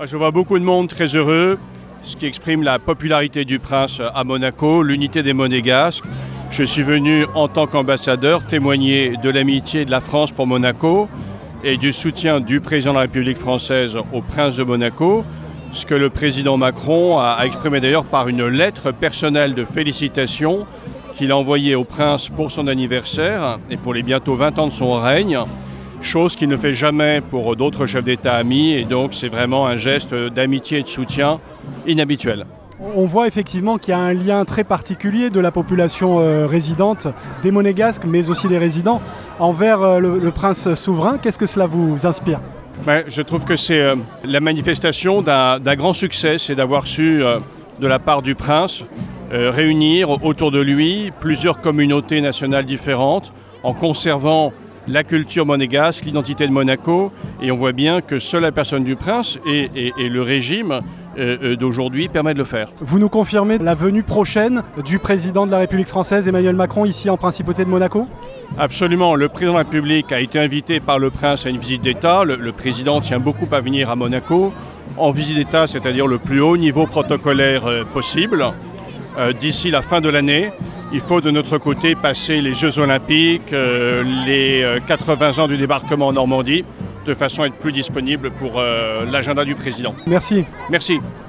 Je vois beaucoup de monde très heureux, ce qui exprime la popularité du prince à Monaco, l'unité des Monégasques. Je suis venu en tant qu'ambassadeur témoigner de l'amitié de la France pour Monaco et du soutien du président de la République française au prince de Monaco, ce que le président Macron a exprimé d'ailleurs par une lettre personnelle de félicitations qu'il a envoyée au prince pour son anniversaire et pour les bientôt 20 ans de son règne, chose qu'il ne fait jamais pour d'autres chefs d'État amis, et donc c'est vraiment un geste d'amitié et de soutien inhabituel. On voit effectivement qu'il y a un lien très particulier de la population résidente, des Monégasques, mais aussi des résidents, envers le prince souverain. Qu'est-ce que cela vous inspire ? Je trouve que c'est la manifestation d'un grand succès, c'est d'avoir su, de la part du prince, réunir autour de lui plusieurs communautés nationales différentes en conservant la culture monégasque, l'identité de Monaco, et on voit bien que seule la personne du prince et le régime d'aujourd'hui permet de le faire. Vous nous confirmez la venue prochaine du président de la République française, Emmanuel Macron, ici en Principauté de Monaco ? Absolument. Le président de la République a été invité par le prince à une visite d'État. Le président tient beaucoup à venir à Monaco en visite d'État, c'est-à-dire le plus haut niveau protocolaire possible. D'ici la fin de l'année, il faut de notre côté passer les Jeux Olympiques, les 80 ans du débarquement en Normandie, de façon à être plus disponible pour l'agenda du président. Merci. Merci.